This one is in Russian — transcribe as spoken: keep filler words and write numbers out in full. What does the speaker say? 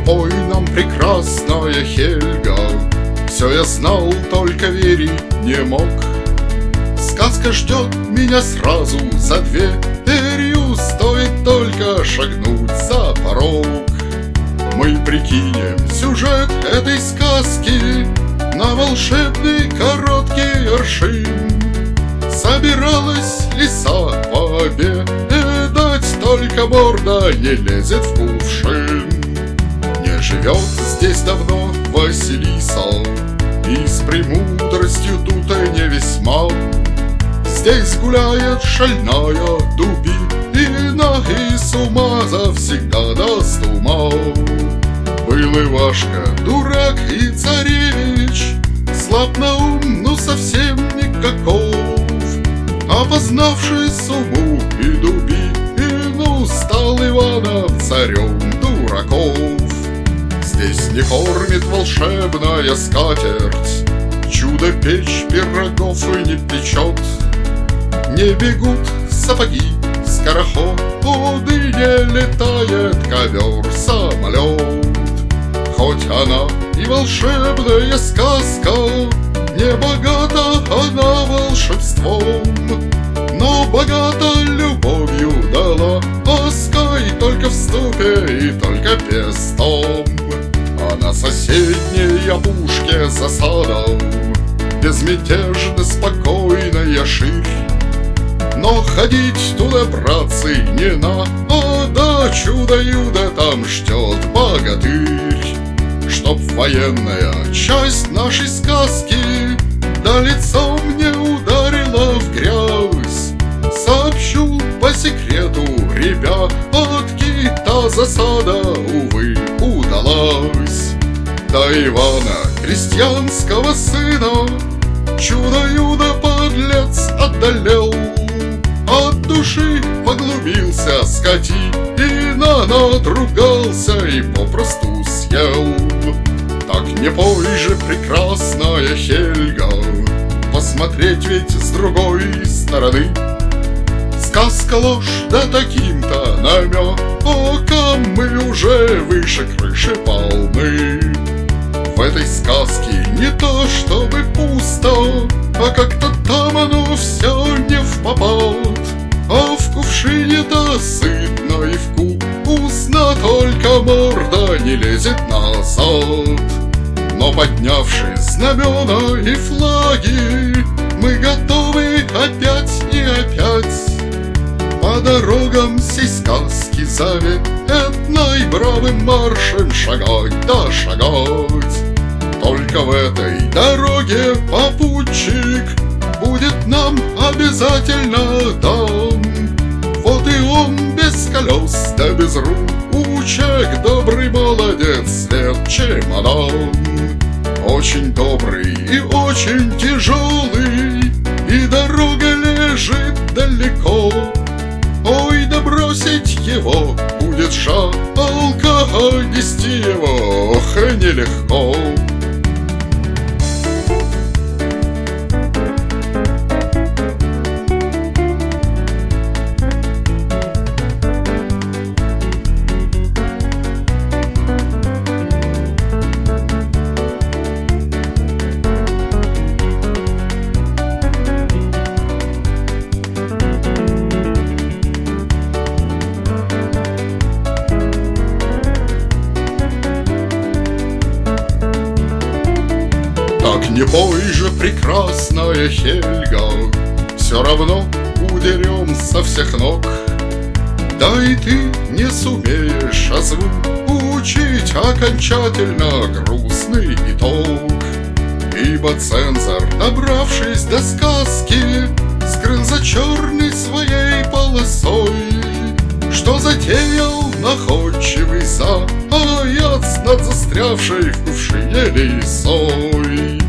Ой, нам прекрасная Хельга, все я знал, только верить не мог. Сказка ждет меня сразу за дверью, стоит только шагнуть за порог. Мы прикинем сюжет этой сказки на волшебный короткий аршин. Собиралась лиса пообедать, только морда не лезет в кувшин. Не живет здесь давно Василиса, и с премудростью тут и не весьма. Здесь гуляет шальная дубина, и с ума завсегда даст ума. Был Ивашка, дурак и царевич, слаб на ум, но совсем никаков. Опознавший суму и дубину, стал Иванов царем дураков. Здесь не кормит волшебная скатерть, чудо-печь пирогов и не печет. Не бегут сапоги, скороходы, не летает ковер-самолет. Хоть она и волшебная сказка, не богата она волшебством, но богата любовью дала лаской, только в ступе и только пестом. А на соседней опушке засада, безмятежно спокойная ширь. Но ходить туда, братцы, не надо, чудо-юдо там ждет богатырь. Чтоб военная часть нашей сказки да лицом не ударила в грязь, сообщу по секрету, ребятки, та засада, увы, удалась. До Ивана, крестьянского сына, чудо-юдо подлец одолел. От души поглубился скотина, надругался и попросту съел. Так не пой же, прекрасная Хельга, посмотреть ведь с другой стороны. Сказка ложь, да таким-то намеком мы уже выше крыши полны. В этой сказке не то чтобы пусто, а как-то там оно все не впопад. А в кувшине-то сытно и вкусно, только морда не лезет назад. Но поднявши знамена и флаги, мы готовы опять и опять по дорогам сей сказки заветной бравым маршем шагать да шагать. Только в этой дороге попутчик будет нам обязательно дан. Вот и он без колес да без ручек, добрый молодец, след чемодан. Очень добрый и очень тяжелый, и дорога лежит далеко. Ой, да бросить его будет жалко, а нести его, ох, нелегко. Так не пой же, прекрасная Хельга, все равно удерем со всех ног. Да и ты не сумеешь озвучить окончательно грустный итог. Ибо цензор, добравшись до сказки, скрыл за черной своей полосой, что затеял находчивый заяц над застрявшей в кувшине лисой.